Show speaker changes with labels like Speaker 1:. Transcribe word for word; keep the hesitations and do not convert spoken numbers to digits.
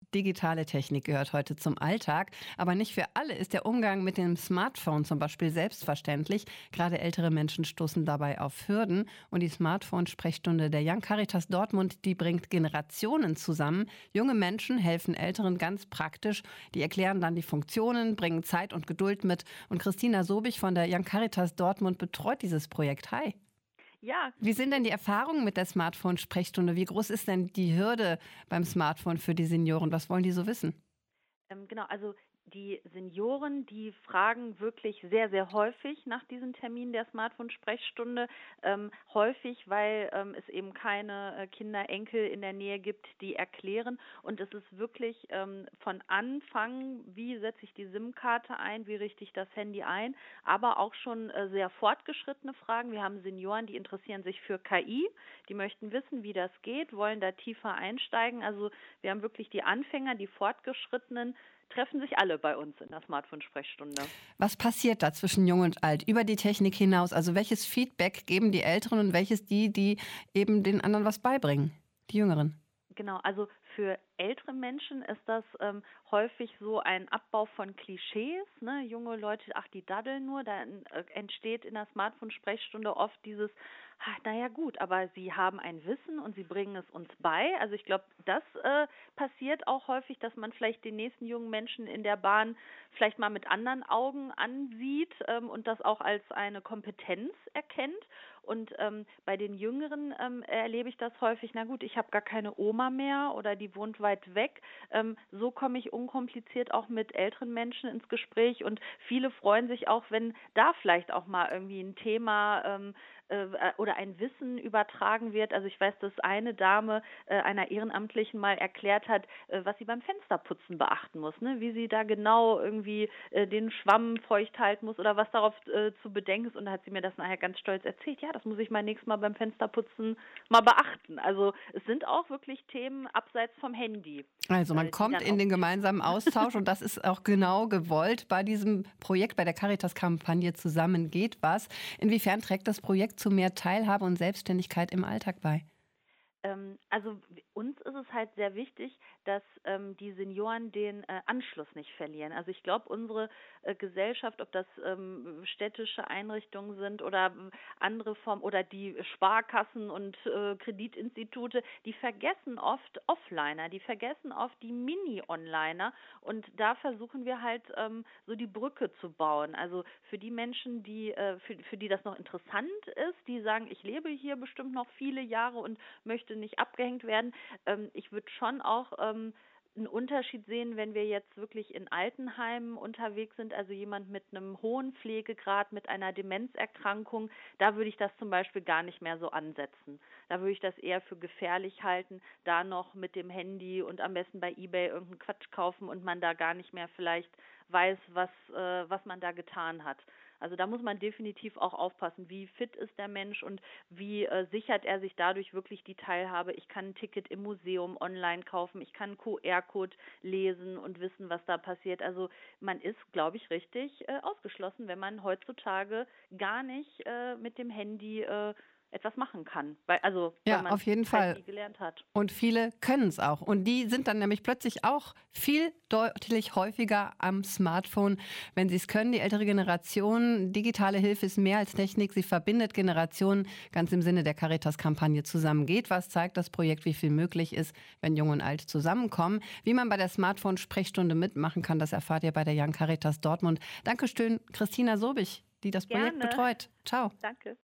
Speaker 1: Digitale Technik gehört heute zum Alltag, aber nicht für alle ist der Umgang mit dem Smartphone zum Beispiel selbstverständlich. Gerade ältere Menschen stoßen dabei auf Hürden und die Smartphone-Sprechstunde der Young Caritas Dortmund, die bringt Generationen zusammen. Junge Menschen helfen Älteren ganz praktisch. Die erklären dann die Funktionen, bringen Zeit und Geduld mit. Und Christina Sobich von der Young Caritas Dortmund betreut dieses Projekt. Hi.
Speaker 2: Ja,
Speaker 1: Wie sind denn die Erfahrungen mit der Smartphone-Sprechstunde? Wie groß ist denn die Hürde beim Smartphone für die Senioren? Was wollen die so wissen?
Speaker 2: ähm, genau. Also die Senioren, die fragen wirklich sehr, sehr häufig nach diesen Terminen der Smartphone-Sprechstunde. Ähm, häufig, weil ähm, es eben keine äh, Kinder, Enkel in der Nähe gibt, die erklären. Und es ist wirklich ähm, von Anfang, wie setze ich die SIM-Karte ein, wie richte ich das Handy ein, aber auch schon äh, sehr fortgeschrittene Fragen. Wir haben Senioren, die interessieren sich für K I, die möchten wissen, wie das geht, wollen da tiefer einsteigen. Also wir haben wirklich die Anfänger, die Fortgeschrittenen, treffen sich alle bei uns in der Smartphone-Sprechstunde.
Speaker 1: Was passiert da zwischen Jung und Alt über die Technik hinaus? Also welches Feedback geben die Älteren und welches die, die eben den anderen was beibringen, die Jüngeren?
Speaker 2: Genau, also für ältere Menschen ist das ähm, häufig so ein Abbau von Klischees. Ne? Junge Leute, ach, die daddeln nur. Da äh, entsteht in der Smartphone-Sprechstunde oft dieses, ach, naja gut, aber sie haben ein Wissen und sie bringen es uns bei. Also ich glaube, das äh, passiert auch häufig, dass man vielleicht den nächsten jungen Menschen in der Bahn vielleicht mal mit anderen Augen ansieht ähm, und das auch als eine Kompetenz erkennt. Und ähm, bei den Jüngeren ähm, erlebe ich das häufig, na gut, ich habe gar keine Oma mehr oder die wohnt weit weg. Ähm, so komme ich unkompliziert auch mit älteren Menschen ins Gespräch und viele freuen sich auch, wenn da vielleicht auch mal irgendwie ein Thema ähm, äh, oder ein Wissen übertragen wird. Also ich weiß, dass eine Dame äh, einer Ehrenamtlichen mal erklärt hat, äh, was sie beim Fensterputzen beachten muss, ne? Wie sie da genau irgendwie äh, den Schwamm feucht halten muss oder was darauf äh, zu bedenken ist. Und da hat sie mir das nachher ganz stolz erzählt. Ja, das muss ich mal nächstes Mal beim Fensterputzen mal beachten. Also es sind auch wirklich Themen abseits vom Handy.
Speaker 1: Also man
Speaker 2: äh, die
Speaker 1: kommt
Speaker 2: dann
Speaker 1: in den
Speaker 2: auftreten.
Speaker 1: gemeinsamen Austausch und das ist auch genau gewollt bei diesem Projekt, bei der Caritas-Kampagne Zusammen geht was. Inwiefern trägt das Projekt zu mehr Teilhabe und Selbstständigkeit im Alltag bei?
Speaker 2: Ähm, also w- uns ist es halt sehr wichtig, dass ähm, die Senioren den äh, Anschluss nicht verlieren. Also ich glaube, unsere äh, Gesellschaft, ob das ähm, städtische Einrichtungen sind oder ähm, andere Formen oder die Sparkassen und äh, Kreditinstitute, die vergessen oft Offliner, die vergessen oft die Mini-Onliner und da versuchen wir halt ähm, so die Brücke zu bauen. Also für die Menschen, die äh, für, für die das noch interessant ist, die sagen, ich lebe hier bestimmt noch viele Jahre und möchte nicht abgehängt werden. Ähm, ich würde schon auch ähm, einen Unterschied sehen, wenn wir jetzt wirklich in Altenheimen unterwegs sind, also jemand mit einem hohen Pflegegrad, mit einer Demenzerkrankung, da würde ich das zum Beispiel gar nicht mehr so ansetzen. Da würde ich das eher für gefährlich halten, da noch mit dem Handy und am besten bei eBay irgendeinen Quatsch kaufen und man da gar nicht mehr vielleicht weiß, was, äh, was man da getan hat. Also da muss man definitiv auch aufpassen, wie fit ist der Mensch und wie äh, sichert er sich dadurch wirklich die Teilhabe. Ich kann ein Ticket im Museum online kaufen, ich kann einen Q R-Code lesen und wissen, was da passiert. Also man ist, glaube ich, richtig äh, ausgeschlossen, wenn man heutzutage gar nicht äh, mit dem Handy äh, etwas machen kann, weil also weil
Speaker 1: Ja,
Speaker 2: man
Speaker 1: auf jeden
Speaker 2: es halt
Speaker 1: Fall.
Speaker 2: nie gelernt hat.
Speaker 1: Und viele können es auch. Und die sind dann nämlich plötzlich auch viel deutlich häufiger am Smartphone, wenn sie es können. Die ältere Generation, digitale Hilfe ist mehr als Technik. Sie verbindet Generationen, ganz im Sinne der Caritas-Kampagne Zusammen geht was, zeigt das Projekt, wie viel möglich ist, wenn Jung und Alt zusammenkommen. Wie man bei der Smartphone-Sprechstunde mitmachen kann, das erfahrt ihr bei der Young Caritas Dortmund. Dankeschön, Christina Sobich, die das Projekt
Speaker 2: Gerne,
Speaker 1: betreut. Ciao.
Speaker 2: danke.